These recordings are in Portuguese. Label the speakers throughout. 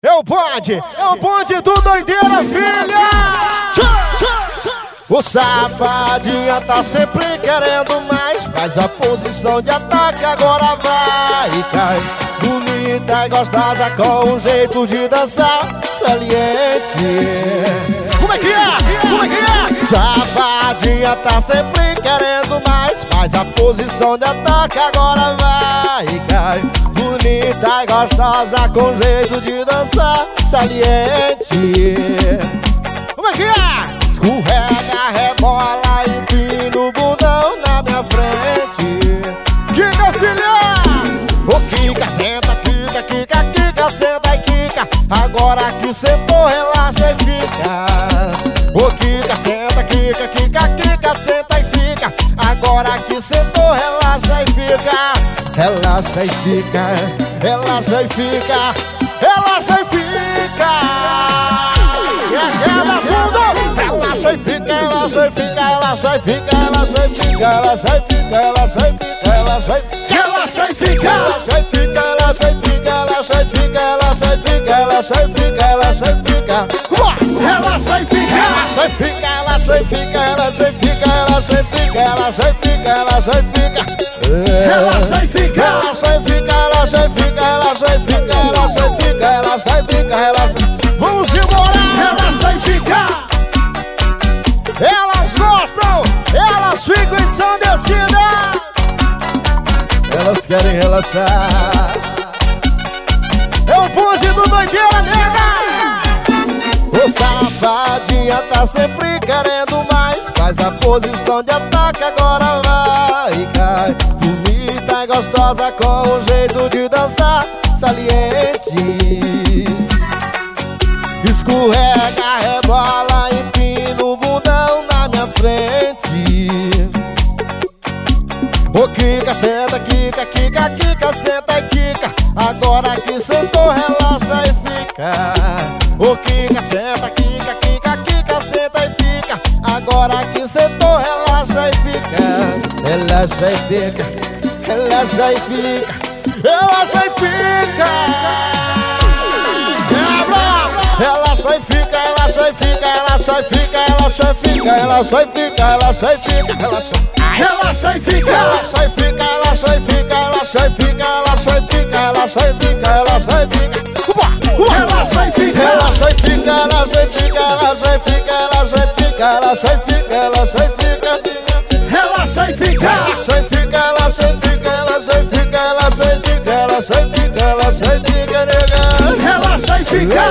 Speaker 1: É o bonde do Doideira, filha! O safadinha tá sempre querendo mais. Faz a posição de ataque, agora vai e cai. Bonita e gostosa com um jeito de dançar saliente. Como é que é? Como é que é? Safadinha tá sempre querendo mais. Faz a posição de ataque, agora vai e cai. Bonita e gostosa com jeito de dançar saliente. Como é que é? Escorrega, rebola e empina o bundão na minha frente. Kika, filha! Ô, Kika, senta, Kika, Kika, Kika, senta e Kika. Agora que sentou, relaxa e fica. Ô, Kika, senta, Kika, Kika, Kika, senta e fica. Agora que sentou, relaxa e fica. Relaxa e fica, relaxa e fica, relaxa e fica. Quebra tudo! Relaxa e fica, relaxa e fica, relaxa e fica, relaxa e fica, relaxa e fica, relaxa e fica, relaxa e fica, relaxa e fica, relaxa e fica, relaxa e fica, relaxa e fica, relaxa e fica, relaxa e fica, relaxa e fica, relaxa e fica, relaxa e fica, relaxa e fica, relaxa e fica, relaxa e fica, relaxa e fica. Relaxa e fica, relaxa e fica, relaxa e fica, relaxa e fica, relaxa e fica, relaxa e fica, relaxa. Vamos embora! Relaxa e fica! Elas gostam, elas ficam ensandecidas. Elas querem relaxar. É o bonde do Doideira, nega! O safadinha tá sempre querendo mais. Faz a posição de ataque, agora vai e cai. Bonita e gostosa com um jeito de dançar saliente. Escorrega, rebola, empina o bundão na minha frente. Ô, Kika, senta, Kika, Kika, Kika, senta e Kika. Agora que sentou, relaxa e fica. Ô, Kika, senta, Kika, Kika, Kika, senta e fica. Agora que sentou, relaxa e fica. Relaxa e fica, relaxa e fica, relaxa e fica. Relaxa e fica, relaxa e fica, relaxa e fica, relaxa e fica, relaxa e fica, relaxa e fica, relaxa. Relaxa e fica, relaxa e fica, relaxa e fica, relaxa e fica, relaxa e fica, relaxa e fica, relaxa e fica. Relaxa e fica, relaxa e fica, relaxa e fica, relaxa e fica, relaxa e fica, relaxa e fica, relaxa e fica. Relaxa e fica, relaxa e fica, relaxa e fica, relaxa e fica, relaxa e fica, relaxa e fica, relaxa e fica, nega. Relaxa e fica.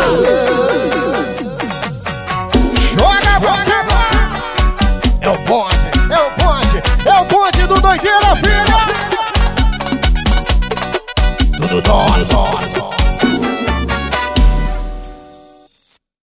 Speaker 1: Joga você, é o bonde, é o bonde, é o bonde do Doideira, filha. Tudo nosso.